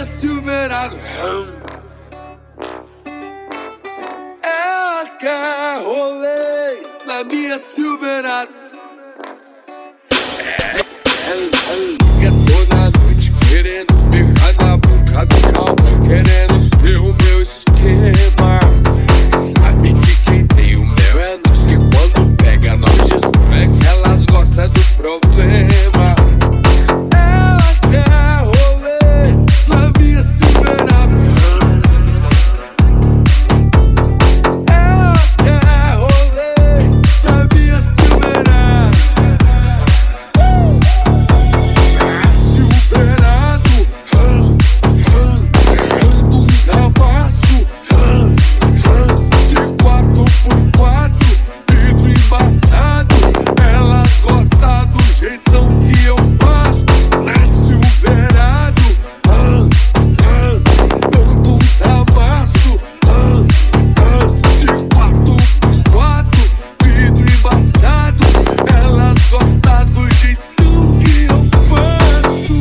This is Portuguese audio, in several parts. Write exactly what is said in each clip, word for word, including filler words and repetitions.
minha Silverado. Ela quer rolê na minha Silverado. Ela liga toda noite querendo pegar na boca do calma, querendo ser o meu esquema. Sabe que quem tem o meu é nós, que quando pega nós destrói, que elas gostam do problema. Ela quer rolê na minha Silverado. Ela quer rolê na minha Silverado. A Silverado dando uns amassos de quatro por quatro, vidro embaçado. Elas gostam do jeitão que eu faço. Na Silverado dando uns amassos de quatro por quatro, vidro embaçado. Elas gostam do jeitão que eu faço.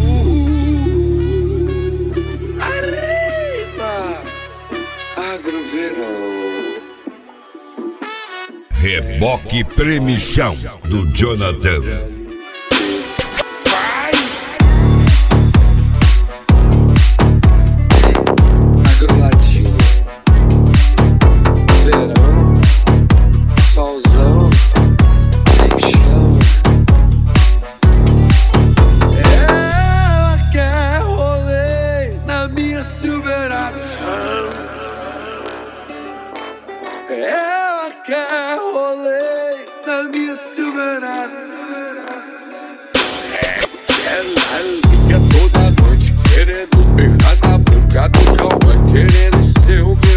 Arriba, Agroverão. Reboque Premichão do Jonathan. Vai! Agrolatino. Verão, solzão, chama. Ela quer rolê na minha Silverado. Ela quer rolê na minha Silverado. Ela liga toda noite querendo pegar na boca do calma, querendo ser o meu